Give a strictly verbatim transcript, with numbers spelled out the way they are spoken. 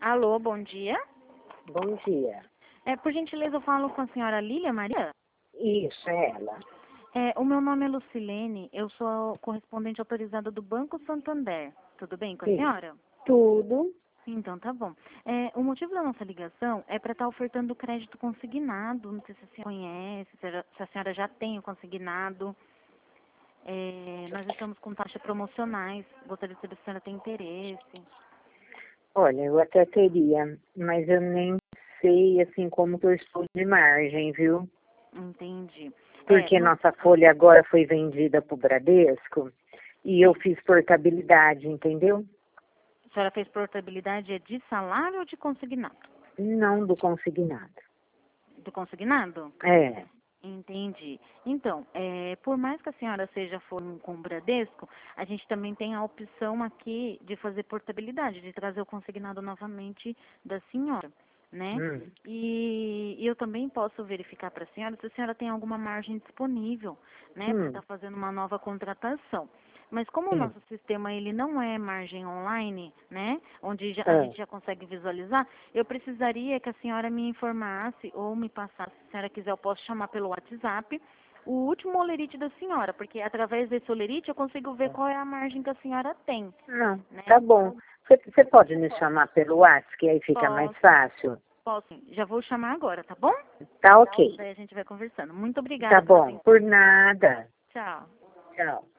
Alô, bom dia. Bom dia. É, por gentileza, eu falo com a senhora Lília Maria? Isso, é ela. É, o meu nome é Lucilene, eu sou correspondente autorizada do Banco Santander. Tudo bem com a Sim. senhora? Tudo. Então, tá bom. É, o motivo da nossa ligação é para estar ofertando crédito consignado. Não sei se a senhora conhece, se a se a senhora já tem o consignado. É, nós estamos com taxas promocionais. Gostaria de saber se a senhora tem interesse. Olha, eu até teria, mas eu nem sei, assim, como que eu estou de margem, viu? Entendi. Porque É, não- nossa folha agora foi vendida para o Bradesco e eu fiz portabilidade, entendeu? a senhora fez portabilidade é de salário ou de consignado? Não do consignado. Do consignado? É. Entendi. Então, é, por mais que a senhora seja for um- com o Bradesco, a gente também tem a opção aqui de fazer portabilidade, de trazer o consignado novamente da senhora, né? Hum. E, e eu também posso verificar para a senhora se a senhora tem alguma margem disponível, né, para Hum. estar fazendo uma nova contratação. Mas como o Sim. nosso sistema ele não é margem online, né, onde já- a Ah. gente já consegue visualizar, eu precisaria que a senhora me informasse ou me passasse, se a senhora quiser, eu posso chamar pelo WhatsApp, o último olerite da senhora, porque através desse olerite eu consigo ver qual é a margem que a senhora tem. Não, Né? tá bom. Você pode me chamar pelo WhatsApp, que aí fica mais Posso, fácil? posso. sim. Já vou chamar agora, tá bom? Tá ok. Daí a gente vai conversando. Muito Tá obrigada pela bom. atenção. Por nada. Tchau. Tchau.